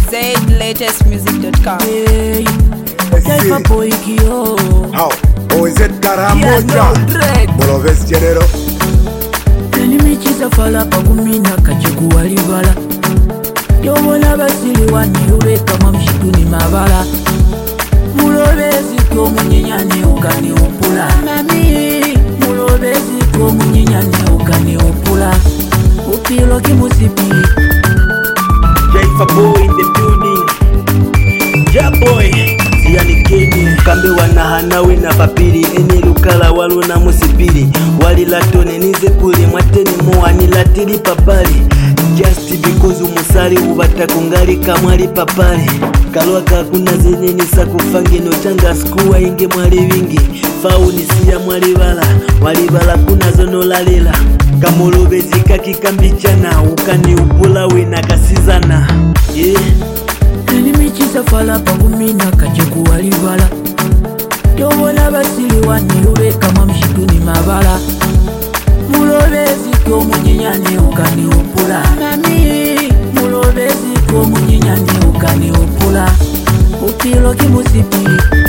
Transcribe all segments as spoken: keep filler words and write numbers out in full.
Z latest music dot com. Hey, Jaifa boy kio. How? O Z Karamoja. Moloves General. Nimichiza fala pagumina kacheku walibala. Yobona basili wani ube kama mshituni mabala. Mulobezi kyo munyenyani ukani upula. Mami, mulobezi kyo munyenyani ukani upula. Upilo kimusipi. Jaifa boy in the building. Ja boy Siani Kenya kambe wanahanawe na papiri ene lukala walu na musipiri wali latone nize kule mwateni muwani latiri papali just because umusari ubata kungali kamwali papali kalwa kakuna zenye nisa kufangi no changa skuwa inge mwali wingi fauni siya mwali bala wali bala kuna zono lalela kamolobe zika kikambichana ukani upula wena kasizana yeah. Nimichiza fala pagumina kacheku walibala. Yobona basili wani ube kama mshituni mabala. Mulobezi kyo munyenyani ukani upula. Mami, mulobezi kyo munyenyani ukani upula. Upilo kimusipi.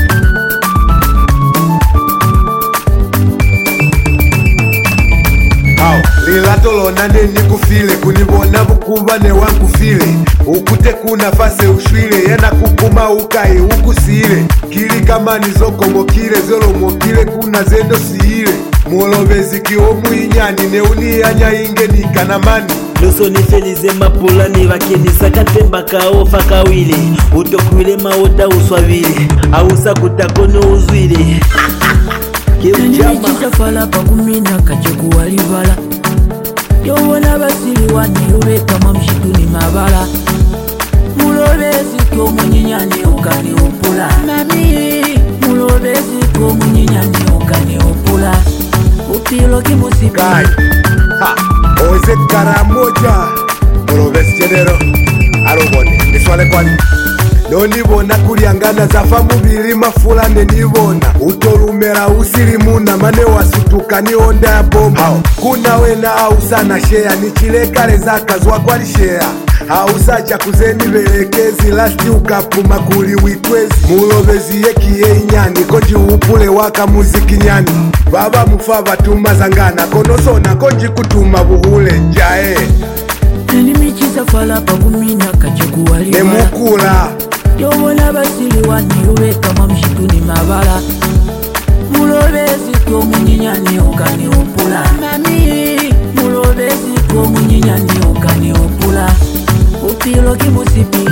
Lilatolo nande nikufile kunibona bukuba ne wankufile ukute kuna fase ushwile yena kukuma ukai ukusile kili kama nizokomokile zolomokile kuna zendo siile mulobezi kiomu inyani ne uniyanya inge nikanamani Loso nifelize mapula ni wakenisa katemba kaofa kawile utokwile maota uswavile ausa kutakono uzwile Nimichiza fala pagumina kacheku walibala. Yobona basili wani ube kama mshituni mabala. Mulobezi kyo munyenyani ukani upula. Mami, mulobezi kyo munyenyani ukani upula. Upilo kimusipi. Kai Ha O Z Karamoja Moloves General Arobone Niswale kwani Nonibona kuliangana zafa mubili mafula nenibona utolumera usilimuna mane wasutuka ni onda ya bomba kuna wena ausana shea nichilekale zakazwa kwa lishea ausacha kuzeni belekezi lasti ukapuma kuli witwezi mulobezi yekiye inyani konji upule waka muziki nyani baba mufa batuma zangana konosona konji kutuma buhule jae Nimichiza fala pagumina kacheku walibala. Nemukula Yobona basili wani ube kama mshituni mabala. Mulobezi kyo munyenyani ukani upula. Mami, mulobezi kyo munyenyani ukani upula. Upilo kimusipi.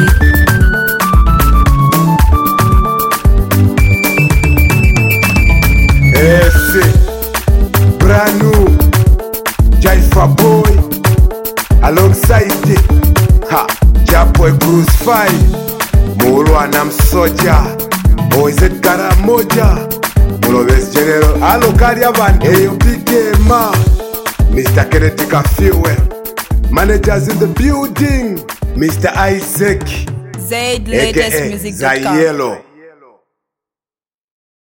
Ese brand new Jaifa boy alongside ha Jaboy Crucify Mulwana Msoja O Z Karamoja Moloves General alokali abantu eyo bigema Mister Kennedy Kafiwe managers in the building Mister Isaac Z latest music dot com. Zayelo